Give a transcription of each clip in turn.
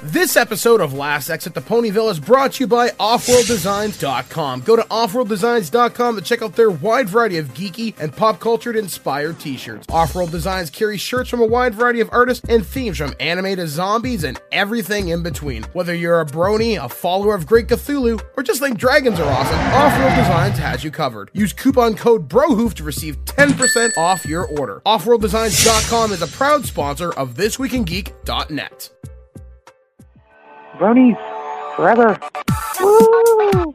This episode of Last Exit to Ponyville is brought to you by OffworldDesigns.com. Go to OffworldDesigns.com to check out their wide variety of geeky and pop culture-inspired t-shirts. Offworld Designs carries shirts from a wide variety of artists and themes from anime to zombies and everything in between. Whether you're a brony, a follower of Great Cthulhu, or just think dragons are awesome, Offworld Designs has you covered. Use coupon code BROHOOF to receive 10% off your order. OffworldDesigns.com is a proud sponsor of ThisWeekInGeek.net. Bronies forever. Woo!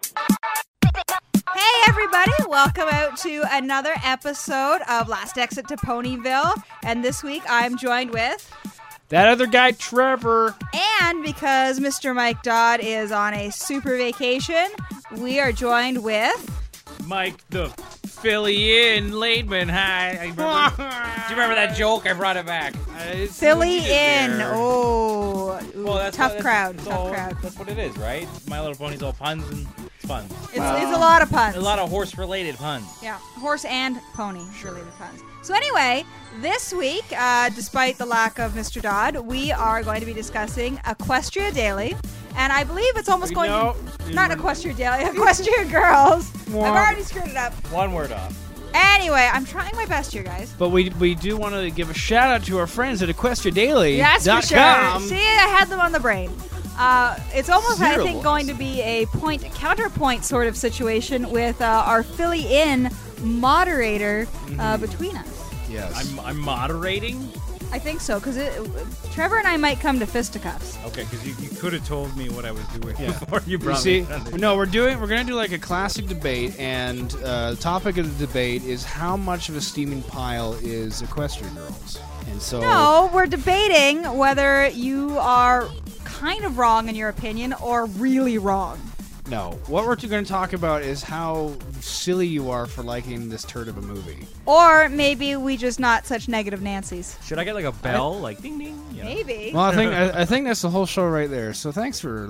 Hey everybody, welcome out to another episode of Last Exit to Ponyville. And this week I'm joined with... that other guy, Trevor. And because Mr. Mike Dodd is on a super vacation, we are joined with... Mike the Philly in Laidman. Hi. Do you remember that joke? I brought it back. Philly in. Oh, well, tough crowd. That's what it is, right? My Little Pony's all puns and it's fun. It's a lot of puns. A lot of horse-related puns. Yeah, horse and pony-related puns. So anyway, this week, despite the lack of Mr. Dodd, we are going to be discussing Equestria Daily. And I believe it's almost going to... Not Equestria Daily, Equestria Girls. I've already screwed it up. One word off. Anyway, I'm trying my best here, guys. But we do want to give a shout-out to our friends at EquestriaDaily.com. That's for sure. See, I had them on the brain. It's almost, I think, going to be a counterpoint sort of situation with our Philly in moderator between us. Yes. I'm moderating? I think so, because Trevor and I might come to fisticuffs. Okay, because you could have told me what I was doing before you brought me. No, we're going to do like a classic debate, and the topic of the debate is how much of a steaming pile is Equestria Girls. And so no, we're debating whether you are kind of wrong in your opinion or really wrong. No, what we're going to talk about is how silly you are for liking this turd of a movie. Or maybe we just not such negative Nancy's. Should I get like a bell, like ding ding? You know? Maybe. Well, I think that's the whole show right there. So thanks for.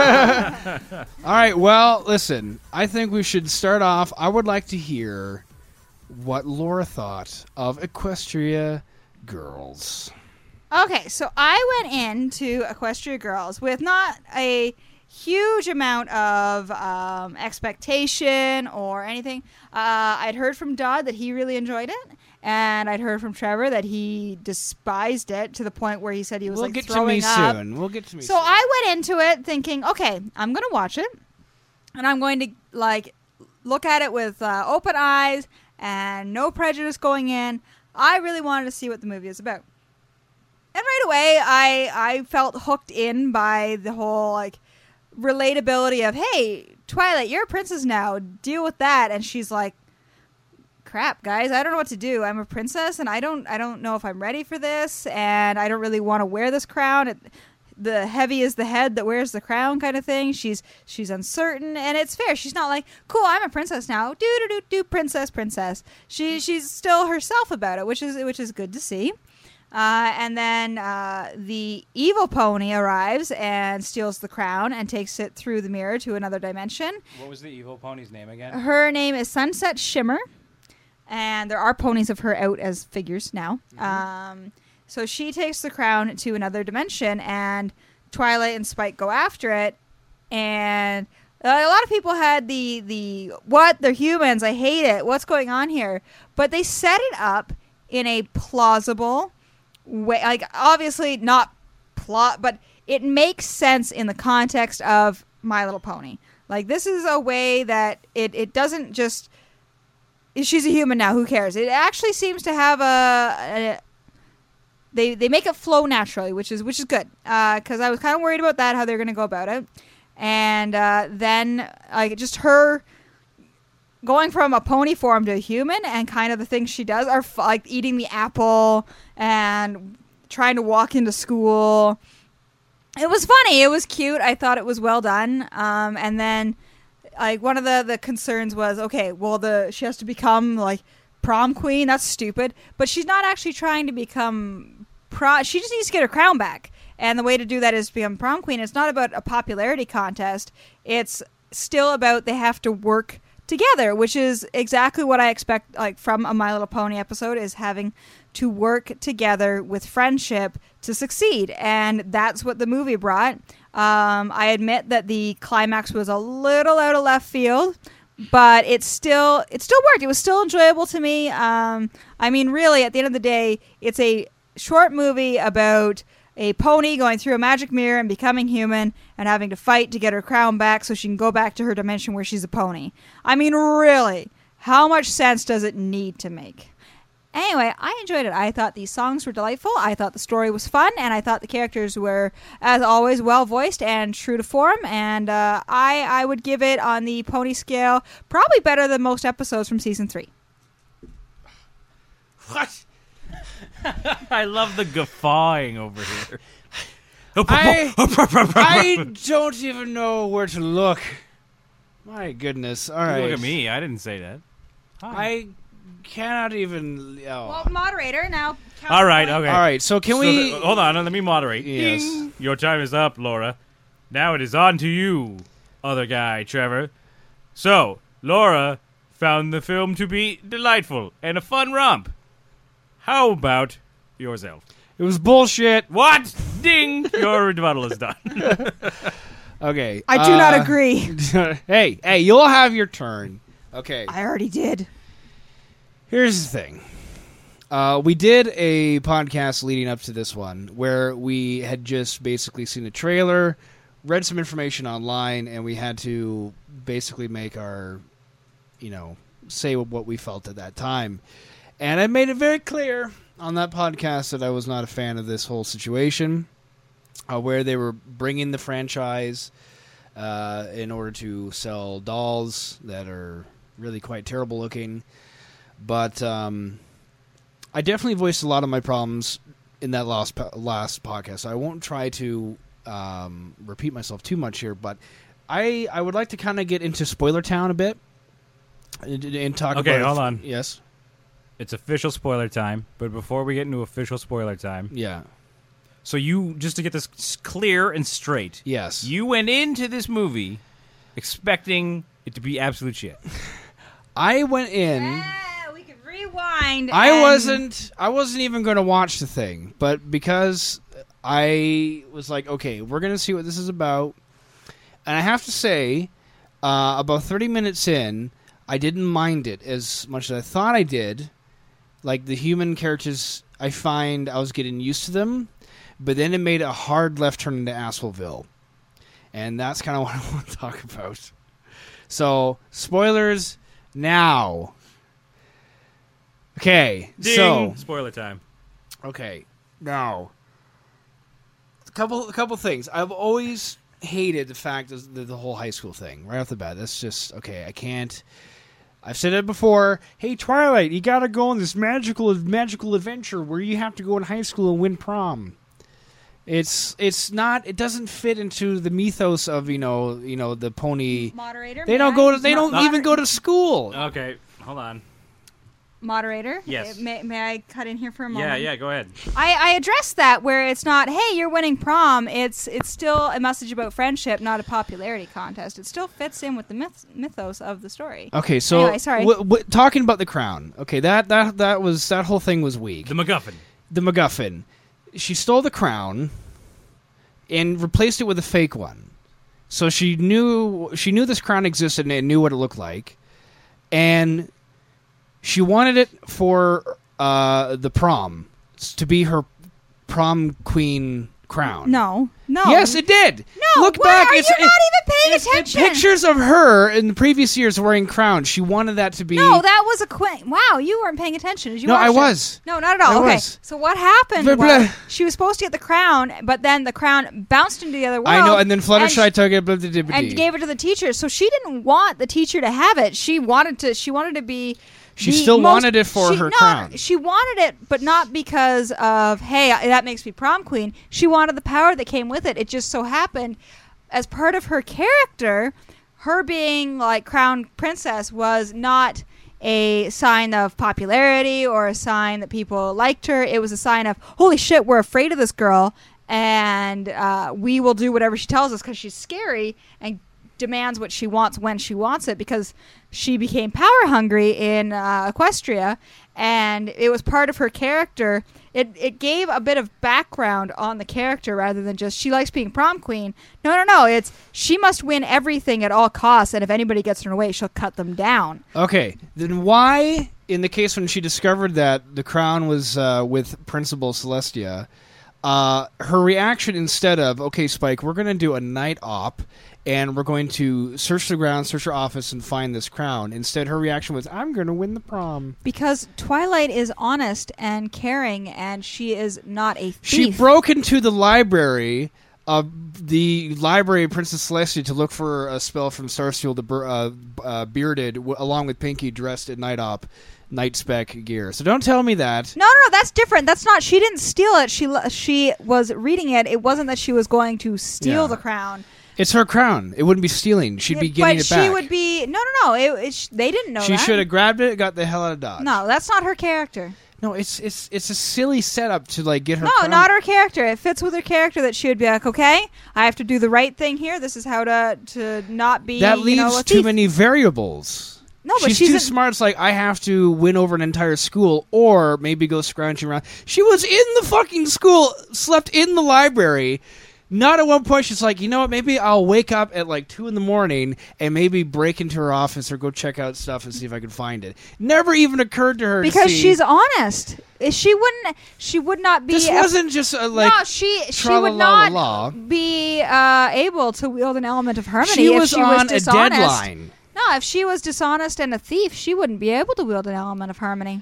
All right. Well, listen. I think we should start off. I would like to hear what Laura thought of Equestria Girls. Okay, so I went into Equestria Girls with not a huge amount of expectation or anything. I'd heard from Dodd that he really enjoyed it, and I'd heard from Trevor that he despised it to the point where he said he was throwing up. We'll get to me soon. So I went into it thinking, okay, I'm going to watch it, and I'm going to look at it with open eyes and no prejudice going in. I really wanted to see what the movie is about. And right away, I felt hooked in by the whole, relatability of, hey, Twilight, you're a princess now. Deal with that. And she's like, crap, guys, I don't know what to do. I'm a princess, and I don't know if I'm ready for this, and I don't really want to wear this crown. The heavy is the head that wears the crown kind of thing. She's uncertain, and it's fair. She's not like, cool, I'm a princess now. Do princess. She's still herself about it, which is good to see. And then the evil pony arrives and steals the crown and takes it through the mirror to another dimension. What was the evil pony's name again? Her name is Sunset Shimmer, and there are ponies of her out as figures now. Mm-hmm. So she takes the crown to another dimension, and Twilight and Spike go after it. And a lot of people had the what? They're humans. I hate it. What's going on here? But they set it up in a plausible way, obviously not plot, but it makes sense in the context of My Little Pony. This is a way that it doesn't just, she's a human now, who cares? It actually seems to have they make it flow naturally, which is good, because I was kind of worried about that, how they're going to go about it. And then just her going from a pony form to a human, and kind of the things she does are eating the apple and trying to walk into school. It was funny. It was cute. I thought it was well done. And then one of the concerns was, okay, well, she has to become prom queen. That's stupid. But she's not actually trying to become she just needs to get her crown back. And the way to do that is to become prom queen. It's not about a popularity contest. It's still about they have to work together, which is exactly what I expect from a My Little Pony episode, is having to work together with friendship to succeed. And that's what the movie brought. I admit that the climax was a little out of left field, but it still worked. It was still enjoyable to me. I mean, really, at the end of the day, it's a short movie about a pony going through a magic mirror and becoming human and having to fight to get her crown back so she can go back to her dimension where she's a pony. I mean, really, how much sense does it need to make? Anyway, I enjoyed it. I thought these songs were delightful. I thought the story was fun, and I thought the characters were, as always, well voiced and true to form. And I would give it, on the pony scale, probably better than most episodes from season 3. What? I love the guffawing over here. I don't even know where to look. My goodness. All right. Look at me. I didn't say that. Hi. I cannot even... Oh. Well, moderator, now... All right, okay. All right, so can we... hold on, let me moderate. Yes. Ding. Your time is up, Laura. Now it is on to you, other guy, Trevor. So, Laura found the film to be delightful and a fun romp. How about yourself? It was bullshit. What? Ding! Your rebuttal is done. Okay. I do not agree. Hey, you'll have your turn. Okay. I already did. Here's the thing. We did a podcast leading up to this one where we had just basically seen a trailer, read some information online, and we had to basically make our, say what we felt at that time. And I made it very clear on that podcast that I was not a fan of this whole situation, where they were bringing the franchise in order to sell dolls that are really quite terrible looking. But I definitely voiced a lot of my problems in that last podcast. I won't try to repeat myself too much here, but I would like to kind of get into Spoiler Town a bit and talk about... Okay, hold on. Yes? It's official spoiler time, but before we get into official spoiler time... Yeah. So you, just to get this clear and straight... Yes. You went into this movie expecting it to be absolute shit. I went in... We could rewind. I wasn't even going to watch the thing, but because I was like, okay, we're going to see what this is about. And I have to say, about 30 minutes in, I didn't mind it as much as I thought I did. Like, the human characters, I find I was getting used to them, but then it made a hard left turn into Assholeville. And that's kind of what I want to talk about. So, spoilers now. Okay, Ding! so... Spoiler time. Okay, now... A couple things. I've always hated the fact of the whole high school thing, right off the bat. That's just, okay, I can't... I've said it before. Hey, Twilight, you gotta go on this magical adventure where you have to go in high school and win prom. It's not. It doesn't fit into the mythos of the pony. Moderator. They don't even go to school. Okay, hold on. Moderator. Yes. May I cut in here for a moment? Yeah, go ahead. I addressed that where it's not, hey, you're winning prom. It's still a message about friendship, not a popularity contest. It still fits in with the mythos of the story. Okay, so anyway, sorry. Talking about the crown. Okay, that whole thing was weak. The MacGuffin. The MacGuffin. She stole the crown and replaced it with a fake one. So she knew this crown existed and knew what it looked like, and she wanted it for the prom to be her prom queen crown. No. Yes, it did. No. Look back. You're not even paying attention. Pictures of her in the previous years wearing crowns. She wanted that to be. No, that was a queen. Wow, you weren't paying attention. Did you? No, watch I it? was. No, not at all. I Okay. was. So what happened Blah, blah. was she was supposed to get the crown, but then the crown bounced into the other world. I know, and then Fluttershy took it and gave it to the teacher. So she didn't want the teacher to have it. She wanted to be. She still wanted it for her crown. She wanted it, but not because of, hey, that makes me prom queen. She wanted the power that came with it. It just so happened, as part of her character, her being like crown princess was not a sign of popularity or a sign that people liked her. It was a sign of, holy shit, we're afraid of this girl, and we will do whatever she tells us because she's scary and demands what she wants when she wants it, because she became power hungry in Equestria, and it was part of her character. It gave a bit of background on the character rather than just she likes being prom queen. No. It's she must win everything at all costs, and if anybody gets in her way, she'll cut them down. Okay, then why, in the case when she discovered that the crown was with Principal Celestia, her reaction instead of, okay, Spike, we're going to do a night op, and we're going to search the ground, search her office, and find this crown. Instead, her reaction was, I'm going to win the prom. Because Twilight is honest and caring, and she is not a thief. She broke into the library of Princess Celestia to look for a spell from Starsteel the Bearded, along with Pinky dressed in night spec gear. So don't tell me that. No, that's different. That's not. She didn't steal it. She was reading it. It wasn't that she was going to steal the crown. It's her crown. It wouldn't be stealing. She'd be getting it back. But she would be... No. They didn't know that. She should have grabbed it and got the hell out of Dodge. No, that's not her character. No, it's a silly setup to like get her. No, crown. not her character. It fits with her character that she would be like, okay, I have to do the right thing here. This is how to not be. That leaves a too thief. many variables. No, but she's too smart. It's like I have to win over an entire school, or maybe go scrounging around. She was in the fucking school, slept in the library. Not at one point she's like, you know what, maybe I'll wake up at like 2 a.m. and maybe break into her office or go check out stuff and see if I can find it. Never even occurred to her because to see, she's honest. She would not be. This wasn't just like no. She would not be able to wield an element of harmony. She if was she on was dishonest. a deadline. No, if she was dishonest and a thief, she wouldn't be able to wield an element of harmony.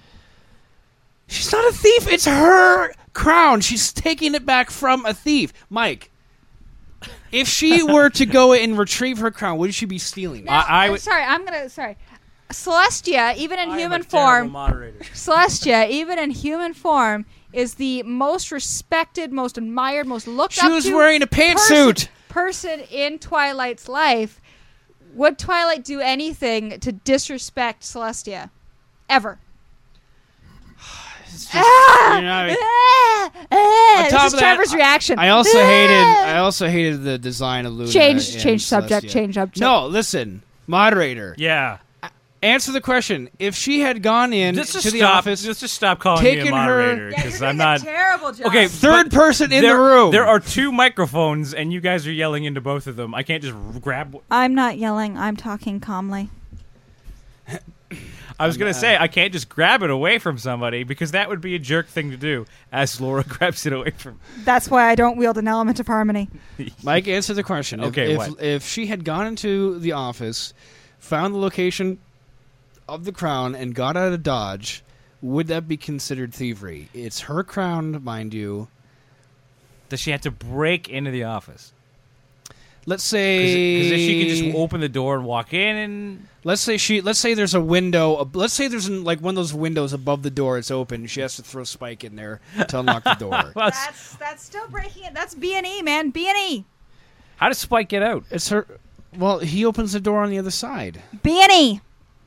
She's not a thief. It's her crown. She's taking it back from a thief. Mike, if she were to go and retrieve her crown, would she be stealing it? Sorry. Celestia, even in human form, Celestia, even in human form, is the most respected, most admired, most looked up to. She was wearing a pantsuit. Person in Twilight's life. Would Twilight do anything to disrespect Celestia? Ever? It's just, This is Trevor's reaction. I also hated the design of Luna. Change subject. No, listen, moderator. Yeah. Answer the question. If she had gone in to the office, just stop calling me a moderator because I'm not. A terrible job. Okay, third person in the room. There are 2 microphones, and you guys are yelling into both of them. I can't just grab. I'm not yelling. I'm talking calmly. I was going to say, I can't just grab it away from somebody because that would be a jerk thing to do as Laura grabs it away from. That's why I don't wield an element of harmony. Mike, answer the question. Okay, if she had gone into the office, found the location of the crown, and got out of Dodge, would that be considered thievery? It's her crown, mind you. Does she have to break into the office? Let's say because if she could just open the door and walk in, and let's say there's a window. Let's say there's like one of those windows above the door. It's open. She has to throw Spike in there to unlock the door. That's still breaking it. That's B&E, man. B&E. How does Spike get out? It's her. Well, he opens the door on the other side. B&E.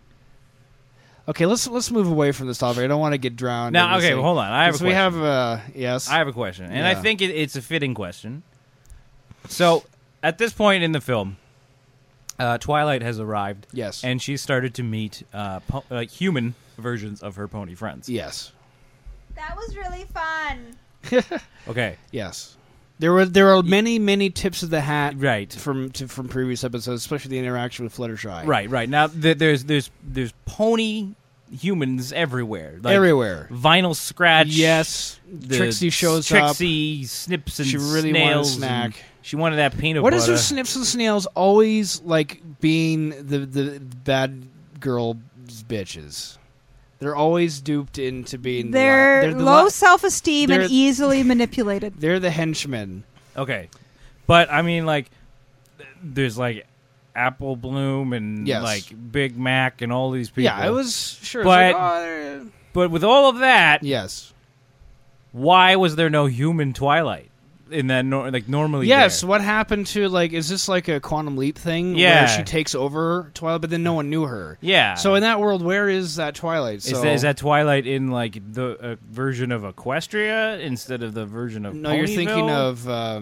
Okay, let's move away from this topic. I don't want to get drowned. Now, okay, well, hold on. I have a question. We have yes. I have a question, and I think it's a fitting question. So, at this point in the film, Twilight has arrived. Yes, and she's started to meet human versions of her pony friends. Yes, that was really fun. Okay. Yes. There are many tips of the hat, right, from previous episodes, especially the interaction with Fluttershy. Right. Now there's pony humans everywhere. Like everywhere. Vinyl Scratch. Yes. Trixie shows up. Trixie Snips and she really Snails. Wanted a snack. She wanted that peanut butter. What is her Snips and Snails always like being the bad girl bitches? They're always duped into being... They're low self-esteem and easily manipulated. They're the henchmen. Okay. But, I mean, like, there's, like, Apple Bloom and, like, Big Mac and all these people. Yeah, I was sure. But with all of that... Yes. Why was there no human Twilight? In that, normally. Yes, there. What happened to, like, is this like a Quantum Leap thing? Yeah. Where she takes over Twilight, but then no one knew her. Yeah. So in that world, where is that Twilight? So is that Twilight in, like, the version of Equestria instead of the version of No, Ponyville? you're thinking of...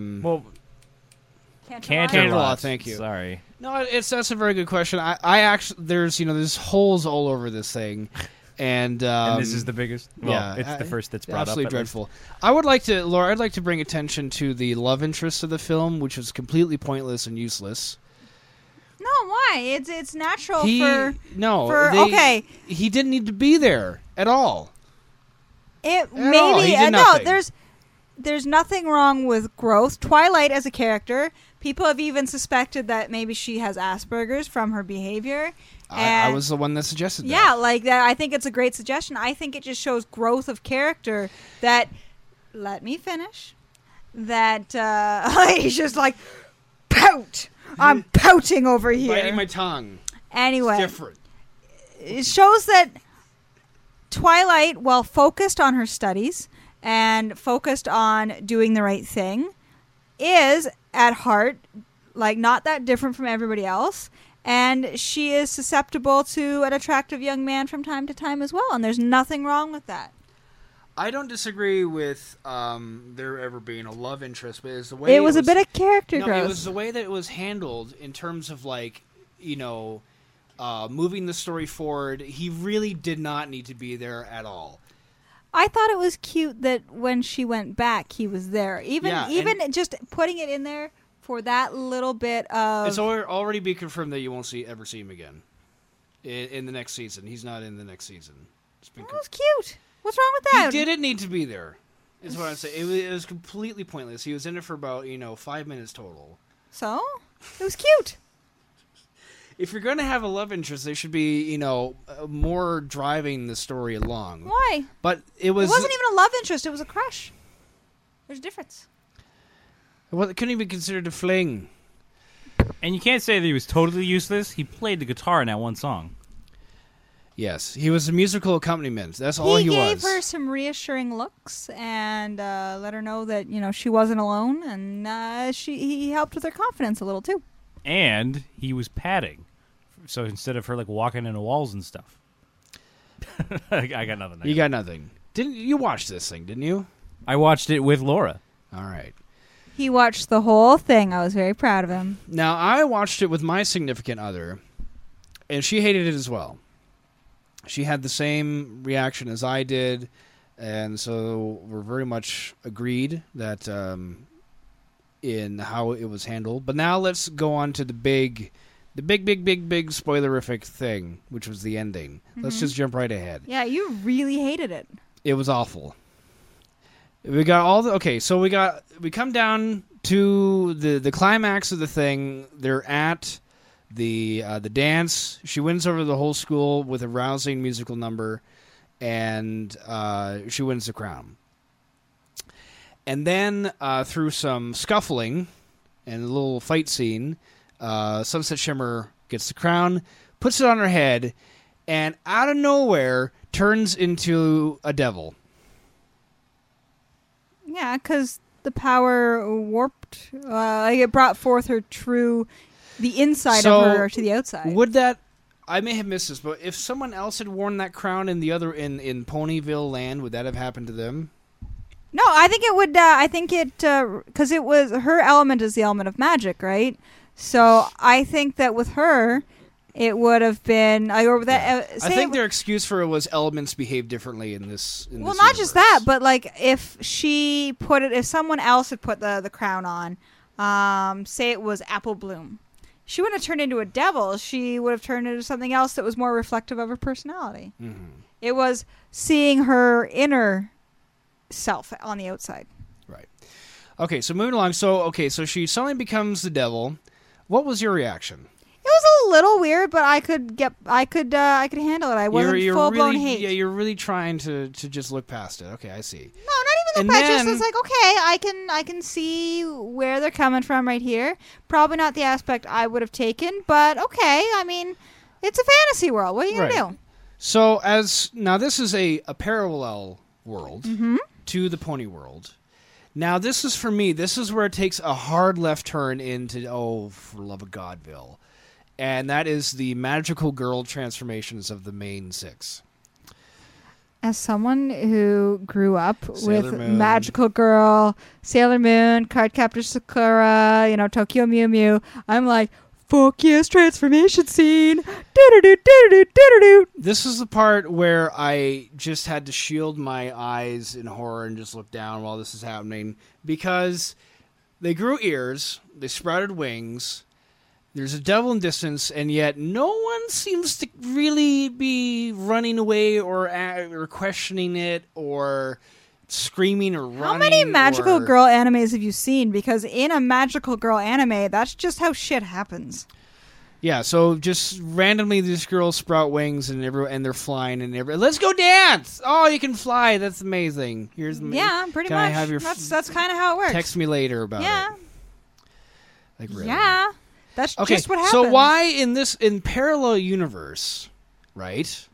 Canterlot. Thank you. Sorry. No, that's a very good question. I actually... There's holes all over this thing. And this is the biggest. Well, it's the first that's brought absolutely up. Dreadful. I would like to, Laura. I'd like to bring attention to the love interest of the film, which was completely pointless and useless. No, why? It's natural He didn't need to be there at all. It all. He maybe did no. nothing. There's nothing wrong with growth. Twilight as a character, people have even suspected that maybe she has Asperger's from her behavior. I was the one that suggested that. Yeah, like that. I think it's a great suggestion. I think it just shows growth of character. That let me finish. That he's just like pout. I'm pouting over here. Biting my tongue. Anyway, It's different. it shows that Twilight, while focused on her studies and focused on doing the right thing, is at heart like not that different from everybody else, and she is susceptible to an attractive young man from time to time as well, and there's nothing wrong with that. I don't disagree with there ever being a love interest, but it's the way It was a bit of character growth. It was the way that it was handled in terms of moving the story forward. He really did not need to be there at all. I thought it was cute that when she went back, he was there. Even just putting it in there for that little bit of... It's already been confirmed that you won't ever see him again in the next season. He's not in the next season. That was cute. What's wrong with that? He didn't need to be there, is what I'm saying. It was completely pointless. He was in it for about 5 minutes total. So? It was cute. If you're going to have a love interest, there should be, more driving the story along. Why? But It wasn't even a love interest. It was a crush. There's a difference. Well, it couldn't even be considered a fling. And you can't say that he was totally useless. He played the guitar in that one song. Yes, he was a musical accompaniment. That's all he was. He gave her some reassuring looks and let her know that she wasn't alone, and he helped with her confidence a little too. And he was padding, so instead of her walking into walls and stuff. I got nothing. You got nothing. Didn't you watch this thing? Didn't you? I watched it with Laura. All right. He watched the whole thing. I was very proud of him. Now I watched it with my significant other, and she hated it as well. She had the same reaction as I did, and so we're very much agreed that in how it was handled. But now let's go on to the big spoilerific thing, which was the ending. Mm-hmm. Let's just jump right ahead. Yeah, you really hated it. It was awful. We got we come down to the climax of the thing. They're at the dance. She wins over the whole school with a rousing musical number, and she wins the crown. And then through some scuffling and a little fight scene, Sunset Shimmer gets the crown, puts it on her head, and out of nowhere turns into a devil. Yeah, because the power warped. It brought forth her the inside of her to the outside. Would that? I may have missed this, but if someone else had worn that crown in Ponyville Land, would that have happened to them? No, I think it would. I think it because it was her element is the element of magic, right? So I think that with her, it would have been. I think their excuse for it was elements behave differently in this. Well, not just that, but if someone else had put the crown on, say it was Apple Bloom, she wouldn't have turned into a devil. She would have turned into something else that was more reflective of her personality. Mm-hmm. It was seeing her inner self on the outside. Right. Okay, so moving along. So she suddenly becomes the devil. What was your reaction? It was a little weird, but I could handle it. I wasn't full blown hate. Yeah, you're really trying to just look past it. Okay, I see. No, not even look past it. It's like, okay, I can see where they're coming from right here. Probably not the aspect I would have taken, but okay. I mean, it's a fantasy world. What are you gonna do? So this is a parallel world to the pony world. Now this is for me. This is where it takes a hard left turn into for love of Godville. And that is the magical girl transformations of the main six. As someone who grew up with Magical Girl, Sailor Moon, Cardcaptor Sakura, Tokyo Mew Mew, I'm like, fuck yes, transformation scene. Do-do-do-do-do-do-do-do. This is the part where I just had to shield my eyes in horror and just look down while this is happening, because they grew ears, they sprouted wings, there's a devil in distance, and yet no one seems to really be running away or questioning it or screaming or running. How many magical girl animes have you seen? Because in a magical girl anime, that's just how shit happens. Yeah, so just randomly these girls sprout wings and they're flying and let's go dance. Oh, you can fly. That's amazing. Here's me. Yeah, pretty Can much. I have your That's kind of how it works. text me later about yeah. it. Like really? Yeah. That's just what happens. So why in parallel universe, right?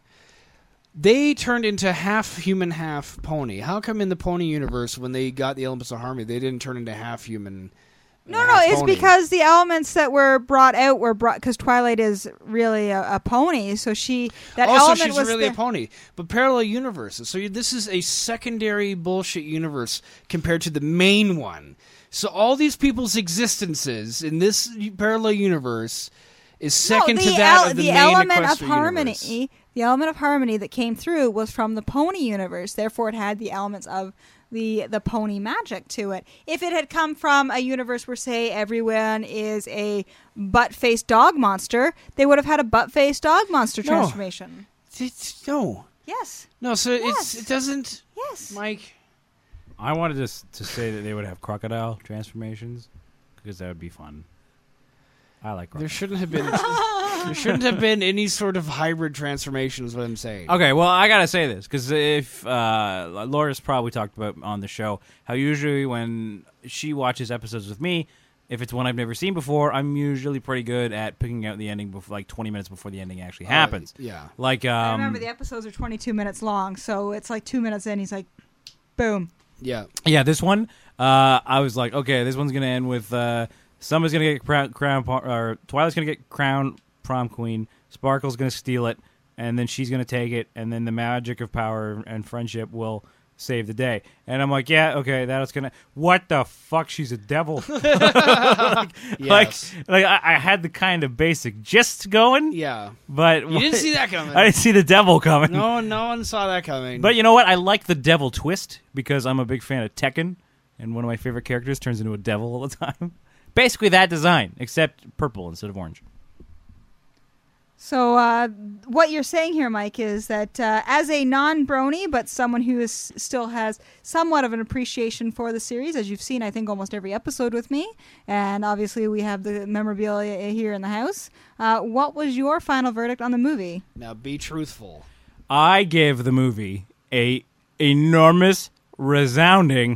They turned into half human, half pony. How come in the pony universe, when they got the elements of harmony, they didn't turn into half human? No, it's because the elements that were brought out were brought because Twilight is really a pony. So so element she's was really a pony. But parallel universes. So this is a secondary bullshit universe compared to the main one. So all these people's existences in this parallel universe is second to that of the main element of Equestria harmony. universe. The element of harmony that came through was from the pony universe. Therefore, it had the elements of the pony magic to it. If it had come from a universe where, say, everyone is a butt-faced dog monster, they would have had a butt-faced dog monster transformation. No. Yes. No, so Yes. it doesn't... Yes. Mike... I wanted to say that they would have crocodile transformations because that would be fun. I like There crocodiles. shouldn't have been any sort of hybrid transformation is what I'm saying. Okay, well, I gotta say this because if Laura's probably talked about on the show how usually when she watches episodes with me, if it's one I've never seen before, I'm usually pretty good at picking out the ending before, like 20 minutes before the ending actually happens. Yeah. Like I remember the episodes are 22 minutes long, so it's like 2 minutes in, he's like, boom. Yeah. Yeah, this one, I was like, okay, this one's gonna end with Summer's gonna get or Twilight's gonna get crowned prom queen. Sparkle's gonna steal it, and then she's gonna take it, and then the magic of power and friendship will save the day. And I'm like, yeah, okay, that's gonna. What the fuck? She's a devil. Yes. Like I had the kind of basic gist going, Yeah. but You didn't see that coming. I didn't see the devil coming. No one saw that coming. But you know what? I like the devil twist because I'm a big fan of Tekken, and one of my favorite characters turns into a devil all the time. Basically that design, except purple instead of orange. So what you're saying here, Mike, is that as a non-brony, but someone who still has somewhat of an appreciation for the series, as you've seen, I think, almost every episode with me, and obviously we have the memorabilia here in the house, what was your final verdict on the movie? Now be truthful. I gave the movie a enormous, resounding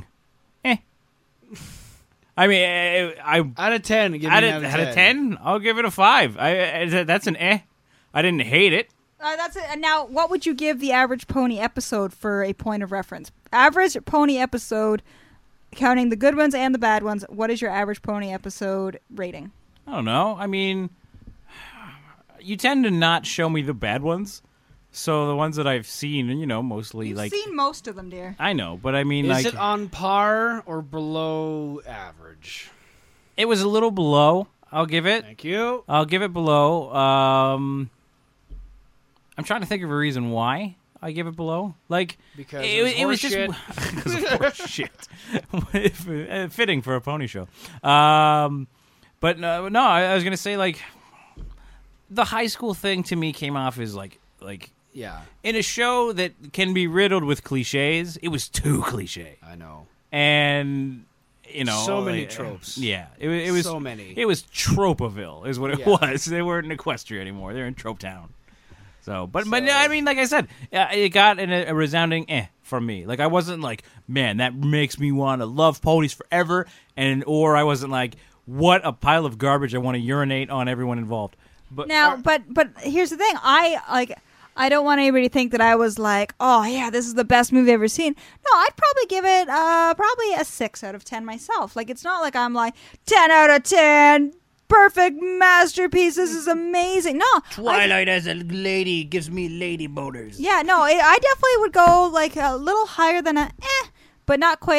I mean, I Out of 10, give me out an of 10, I'll give it a 5. That's an I didn't hate it. That's it. And now, what would you give the average pony episode for a point of reference? Average pony episode, counting the good ones and the bad ones, what is your average pony episode rating? I don't know. I mean, you tend to not show me the bad ones. So the ones that I've seen, mostly You've like seen most of them, dear. I know, but I mean, Is like it on par or below average? it was a little below. I'll give it. Thank you. I'll give it below. I'm trying to think of a reason why I give it below. Like Because it was just because of horseshit. Fitting for a pony show. But no, I was gonna say like the high school thing to me came off as like. Yeah, In a show that can be riddled with cliches, it was too cliche, I know. and So many tropes. Yeah, it was So many. It was Tropeville, is what it Yeah. was. They weren't in Equestria anymore; they're in Trope Town. But I mean, like I said, it got a resounding from me. Like I wasn't like, man, that makes me want to love ponies forever, or I wasn't like, what a pile of garbage. I want to urinate on everyone involved. But Now, but here's the thing. I don't want anybody to think that I was like, oh yeah, this is the best movie I've ever seen. No, I'd probably give it probably a 6 out of 10 myself. Like it's not like I'm like 10 out of 10, perfect masterpiece. This is amazing. No, Twilight as a lady gives me lady boners. yeah, no, I definitely would go like a little higher than a but not quite a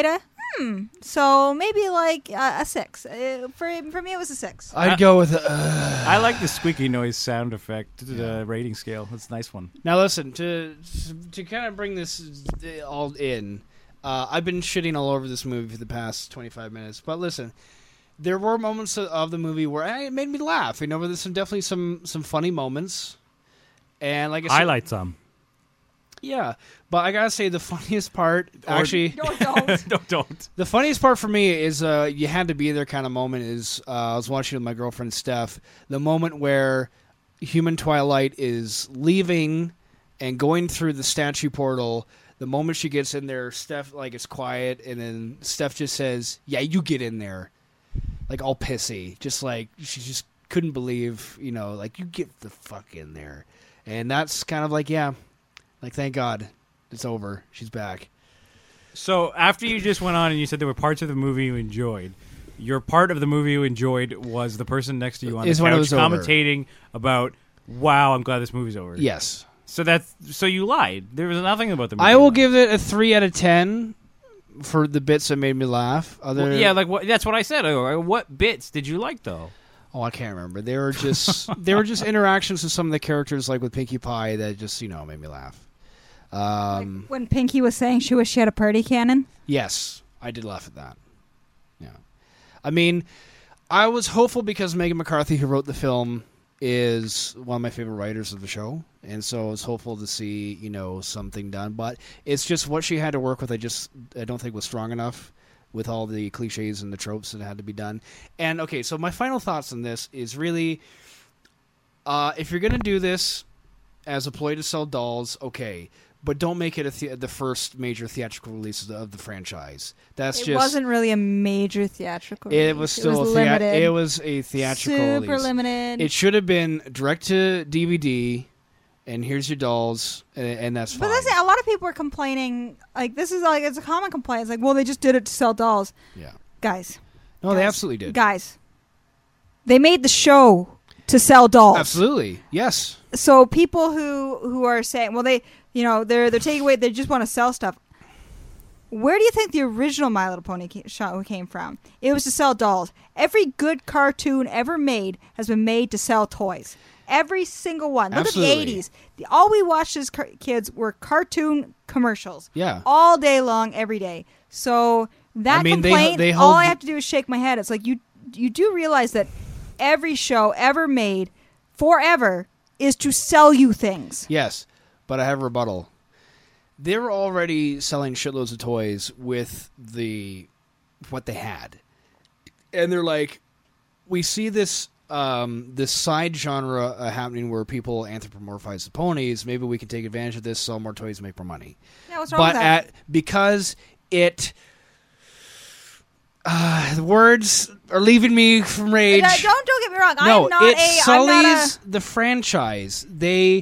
So maybe like a 6. For me, it was a 6. I'd go with. I like the squeaky noise sound effect rating scale. That's a nice one. Now listen, to kind of bring this all in, I've been shitting all over this movie for the past 25 minutes, but listen, there were moments of the movie where it made me laugh. You know, there's definitely some funny moments, and like I said, Highlight some. yeah. But I gotta say, the funniest part, actually, No, don't. No, don't. the funniest part for me is you had to be there kind of moment is I was watching with my girlfriend Steph, the moment where Human Twilight is leaving and going through the statue portal. The moment she gets in there, Steph, like, it's quiet, and then Steph just says, "Yeah, you get in there," like all pissy, just like she just couldn't believe, you know, like, you get the fuck in there, and that's kind of like, yeah, like, thank God it's over, she's back. So after you just went on and you said there were parts of the movie you enjoyed, your part of the movie you enjoyed was the person next to you on the Is when it couch was over. commentating about, "Wow, I'm glad this movie's over." Yes. So you lied. There was nothing about the movie. I will give it a 3 out of 10 for the bits that made me laugh. Yeah, like that's what I said. What bits did you like though? Oh, I can't remember. They were just interactions with some of the characters, like with Pinkie Pie, that just, you know, made me laugh. When Pinky was saying she wish she had a party cannon. Yes, I did laugh at that. Yeah, I mean, I was hopeful because Megan McCarthy, who wrote the film, is one of my favorite writers of the show, and so I was hopeful to see, you know, something done. But it's just what she had to work with. I don't think was strong enough with all the cliches and the tropes that had to be done. And okay, so my final thoughts on this is really, if you're gonna do this as a ploy to sell dolls, okay. But don't make it the first major theatrical release of the franchise. It wasn't really a major theatrical release. It was still limited. It was a theatrical release. Super limited. It should have been direct to DVD, and here's your dolls, and that's fine. But that's it. A lot of people are complaining. Like, this is like, it's a common complaint. It's like, well, they just did it to sell dolls. Yeah. Guys. No, they absolutely did. Guys. They made the show to sell dolls. Absolutely. Yes. So people who are saying, well, they, you know, they're taking away, they just want to sell stuff. Where do you think the original My Little Pony show came from? It was to sell dolls. Every good cartoon ever made has been made to sell toys. Every single one. Look Absolutely. at the 80s. All we watched as kids were cartoon commercials. Yeah. All day long, every day. So that complaint, they all hold- I have to do is shake my head. It's like, you do realize that every show ever made forever is to sell you things. Yes, but I have a rebuttal. They were already selling shitloads of toys with what they had, and they're like, we see this this side genre happening where people anthropomorphize the ponies. Maybe we can take advantage of this, sell more toys, make more money. Yeah, what's wrong with that? Because it. The words are leaving me from rage. Don't get me wrong. No, I'm not it I'm not sullies the franchise. They.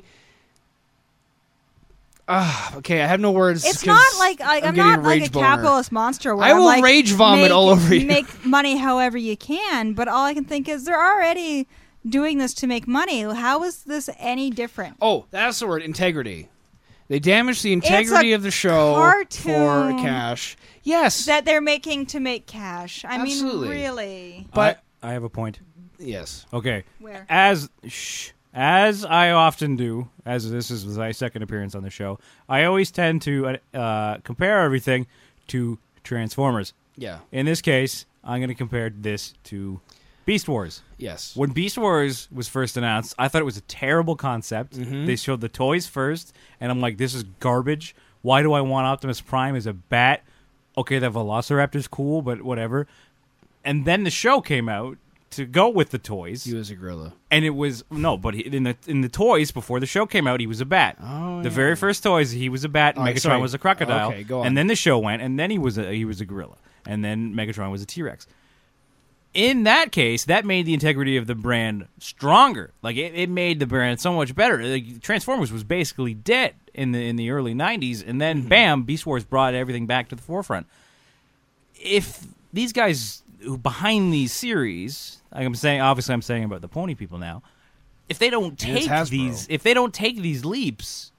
Okay, I have no words. It's 'cause not like I'm getting not like a rage boner. capitalist monster. Where I I'm will like, rage vomit all over you. Make money however you can, but all I can think is they're already doing this to make money. How is this any different? Oh, that's the word, integrity. They damage the integrity of the show cartoon for cash. Yes. That they're making to make cash. I Absolutely. mean, really. But I have a point. yes. Okay. Where? As I often do, as this is my second appearance on the show, I always tend to compare everything to Transformers. Yeah. In this case, I'm going to compare this to Beast Wars. Yes. When Beast Wars was first announced, I thought it was a terrible concept. Mhm. They showed the toys first, and I'm like, this is garbage. Why do I want Optimus Prime as a bat? Okay, the Velociraptor's cool, but whatever. And then the show came out to go with the toys. He was a gorilla. And it was in the toys before the show came out, he was a bat. Oh, The yeah. very first toys, he was a bat, and All right, Megatron sorry. was a crocodile. Okay, go on. And then the show went, and then he was a gorilla, and then Megatron was a T-Rex. In that case, that made the integrity of the brand stronger. Like it made the brand so much better. Like, Transformers was basically dead in the early '90s, and then bam, Beast Wars brought everything back to the forefront. If these guys who behind these series, like I'm saying about the pony people now, if they don't take Hasbro. these leaps,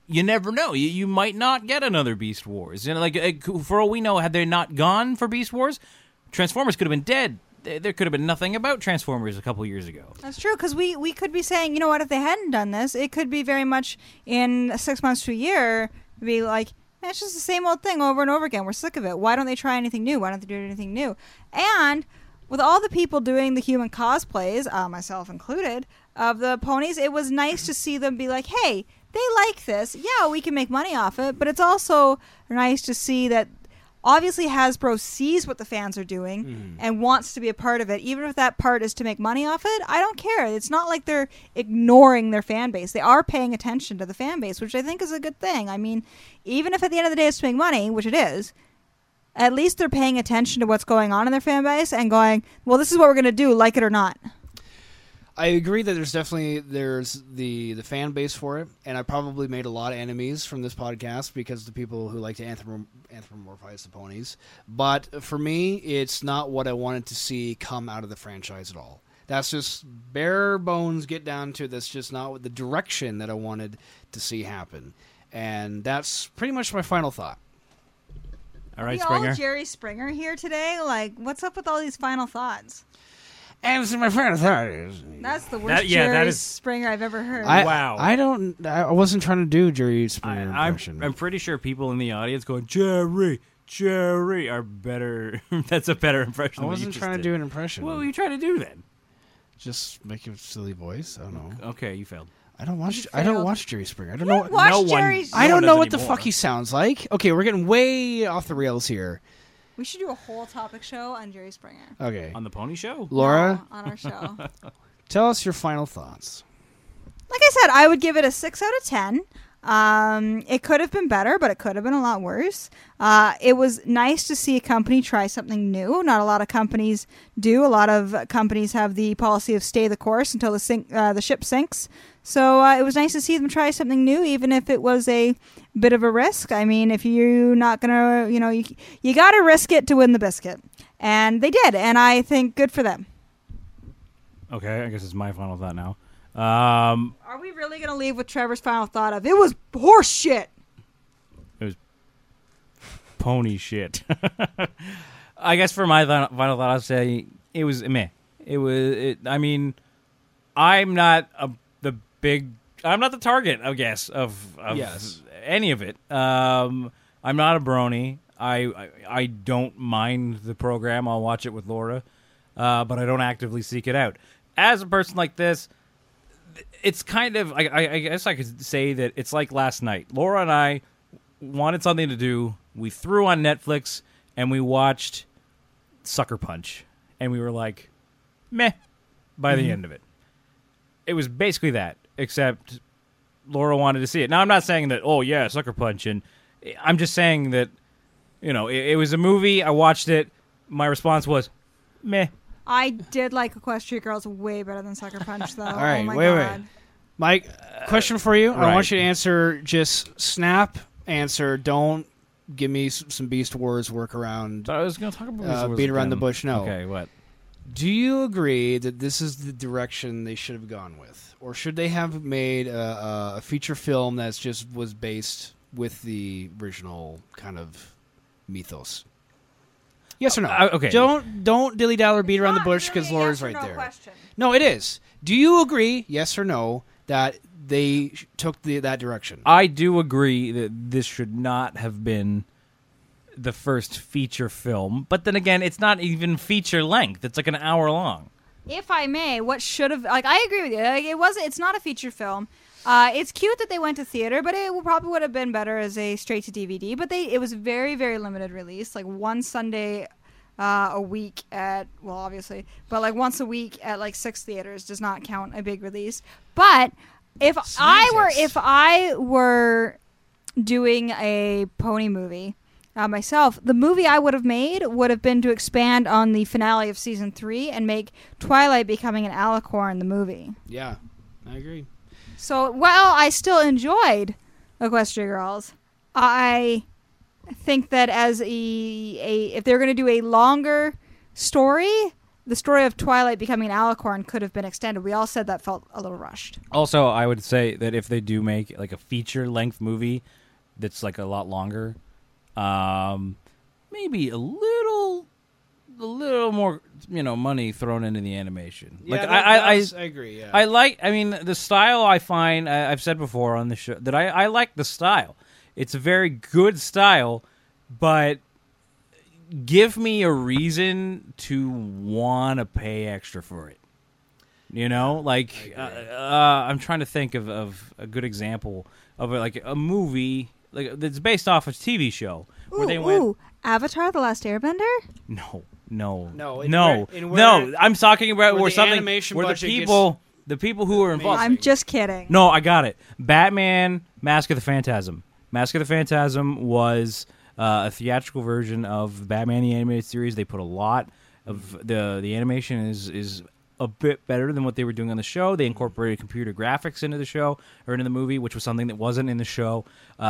you never know. You might not get another Beast Wars. For all we know, had they not gone for Beast Wars, Transformers could have been dead. There could have been nothing about Transformers a couple years ago. That's true, because we could be saying, you know what, if they hadn't done this, it could be very much in 6 months to a year, be like, it's just the same old thing over and over again. We're sick of it. Why don't they try anything new? Why don't they do anything new? And with all the people doing the human cosplays, myself included, of the ponies, it was nice to see them be like, hey, they like this. Yeah, we can make money off it, but it's also nice to see that obviously Hasbro sees what the fans are doing and wants to be a part of it. Even if that part is to make money off it, I don't care. It's not like they're ignoring their fan base. They are paying attention to the fan base, which I think is a good thing. I mean, even if at the end of the day it's to make money, which it is, at least they're paying attention to what's going on in their fan base and going, well, this is what we're going to do, like it or not. I agree that there's the fan base for it, and I probably made a lot of enemies from this podcast because the people who like to anthropomorphize the ponies. But for me, it's not what I wanted to see come out of the franchise at all. That's just bare bones get down to. That's just not the direction that I wanted to see happen, and that's pretty much my final thought. All right, We Springer. all Jerry Springer here today. Like, what's up with all these final thoughts? And so my final thought is That's the worst that Jerry is- Springer I've ever heard. Wow. I wasn't trying to do Jerry Springer impression. I'm pretty sure people in the audience going, Jerry, are better. That's a better impression I than wasn't you just trying to did. do an impression. What were you trying to do then? Just make a silly voice. I don't know. Okay, you failed. I don't watch failed. Jerry Springer. I don't You know. watch no one- Jerry I no don't one know does what the anymore. fuck he sounds like. Okay, we're getting way off the rails here. We should do a whole topic show on Jerry Springer. Okay, On the Pony Show? Laura, No, on our show. tell us your final thoughts. Like I said, I would give it a 6 out of 10. It could have been better, but it could have been a lot worse. It was nice to see a company try something new. Not a lot of companies do. A lot of companies have the policy of stay the course until the ship sinks. So it was nice to see them try something new, even if it was a bit of a risk. I mean, if you're not gonna, you got to risk it to win the biscuit, and they did. And I think good for them. Okay, I guess it's my final thought now. Are we really gonna leave with Trevor's final thought of it was horse shit? Pony shit. I guess for my final thought, I'll say it was meh. I mean, I'm not the target, I guess, of Yes. any of it. I'm not a brony. I don't mind the program. I'll watch it with Laura, but I don't actively seek it out. As a person like this, it's kind of, I guess I could say that it's like last night. Laura and I wanted something to do. We threw on Netflix, and we watched Sucker Punch. And we were like, meh, by the end of it. It was basically that, except Laura wanted to see it. Now, I'm not saying that, oh, yeah, Sucker Punch. And I'm just saying that, it was a movie. I watched it. My response was, meh. I did like Equestria Girls way better than Sucker Punch, though. All right, oh my wait. God. Mike, question for you. I right. want you to answer just snap answer. Don't give me some Beast Wars workaround. I was going to talk about Beat around the bush. No. Okay, what? Do you agree that this is the direction they should have gone with? Or should they have made a feature film that's just was based with the original kind of mythos? Yes or no? Okay. Don't dilly-dally or beat around the Not bush really because a Laura's yes or right no there. question. No, it is. Do you agree, yes or no, that they took that direction? I do agree that this should not have been the first feature film, but then again, it's not even feature length. It's like an hour long. If I may, what should have I agree with you. It's not a feature film. It's cute that they went to theater, but it probably would have been better as a straight to DVD. But it was very, very limited release, like one Sunday a week at obviously, but like once a week at like 6 theaters does not count a big release. But if I were doing a pony movie myself, the movie I would have made would have been to expand on the finale of season 3 and make Twilight becoming an alicorn the movie. Yeah, I agree. So while I still enjoyed Equestria Girls, I think that as if they're going to do a longer story, the story of Twilight becoming an alicorn could have been extended. We all said that felt a little rushed. Also, I would say that if they do make like a feature-length movie that's like a lot longer, maybe a little more, money thrown into the animation. Yeah, like I agree. Yeah. I mean, the style I find, I've said before on the show that I like the style. It's a very good style, but give me a reason to want to pay extra for it. I'm trying to think of a good example of like a movie that's based off a TV show where they went. Avatar: The Last Airbender? No. I'm talking about where something animation where budget the people who are involved. I'm just kidding. No, I got it. Batman: Mask of the Phantasm. Mask of the Phantasm was a theatrical version of Batman the Animated Series. They put a lot of the animation is a bit better than what they were doing on the show. They incorporated computer graphics into the show or into the movie, which was something that wasn't in the show.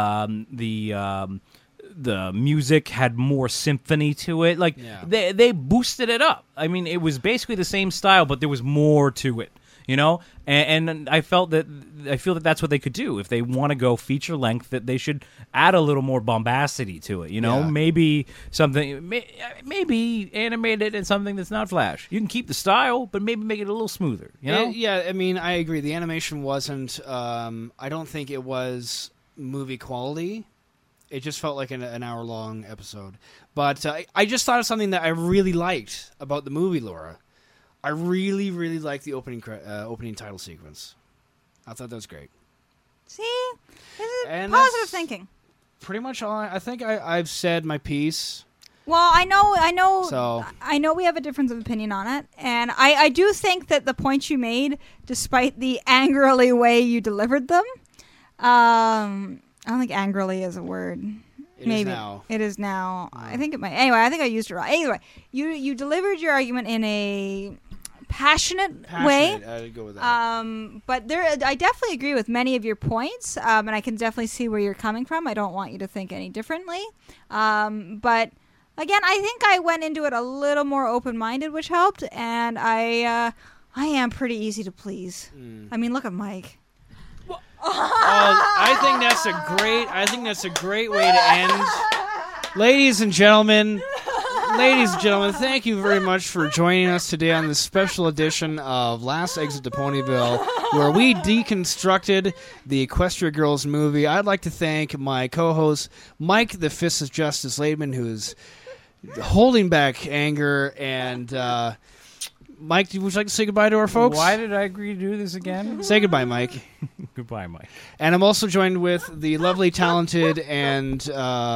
The music had more symphony to it. They boosted it up. I mean, it was basically the same style, but there was more to it. And I feel that that's what they could do if they want to go feature length. That they should add a little more bombacity to it. Maybe something, maybe animate it in something that's not Flash. You can keep the style, but maybe make it a little smoother. Yeah, I mean, I agree. The animation wasn't. I don't think it was movie quality. It just felt like an hour-long episode. But I just thought of something that I really liked about the movie, Laura. I really, really liked the opening title sequence. I thought that was great. See? This is positive thinking. Pretty much all I think I've said my piece. Well, I know we have a difference of opinion on it, and I do think that the points you made, despite the angrily way you delivered them, I don't think angrily is a word. Maybe it is now. I think it might. Anyway, I think I used it wrong. Anyway, you delivered your argument in a passionate way. I'd go with that. But I definitely agree with many of your points, and I can definitely see where you're coming from. I don't want you to think any differently. But again, I think I went into it a little more open-minded, which helped, and I am pretty easy to please. I mean, look at Mike. I think that's a great way to end. Ladies and gentlemen, thank you very much for joining us today on this special edition of Last Exit to Ponyville, where we deconstructed the Equestria Girls movie. I'd like to thank my co-host, Mike the Fist of Justice Laidman, who's holding back anger, and Mike, would you like to say goodbye to our folks? Why did I agree to do this again? Say goodbye, Mike. Goodbye, Mike. And I'm also joined with the lovely, talented, and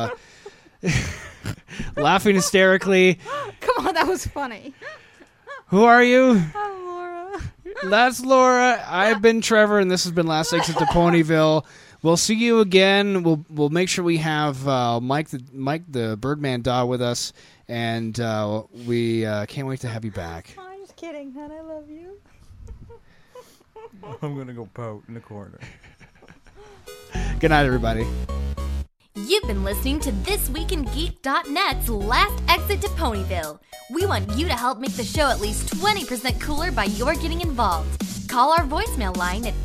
laughing hysterically. Come on, that was funny. Who are you? I'm Laura. That's Laura. I've been Trevor, and this has been Last Exit to Ponyville. We'll see you again. We'll make sure we have Mike the Birdman Dog with us, and we can't wait to have you back. I'm just kidding, hon. I love you. I'm gonna go pout in the corner. Good night, everybody. You've been listening to ThisWeekinGeek.net's Last Exit to Ponyville. We want you to help make the show at least 20% cooler by your getting involved. Call our voicemail line at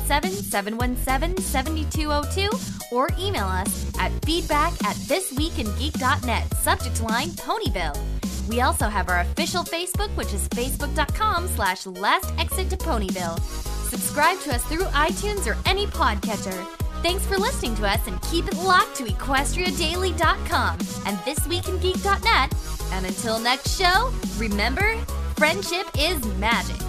817-717-7202 or email us at feedback@thisweekingeek.net, subject line Ponyville. We also have our official Facebook, which is facebook.com/Last Exit to Ponyville. Subscribe to us through iTunes or any podcatcher. Thanks for listening to us, and keep it locked to EquestriaDaily.com and ThisWeekinGeek.net. And until next show, remember, friendship is magic.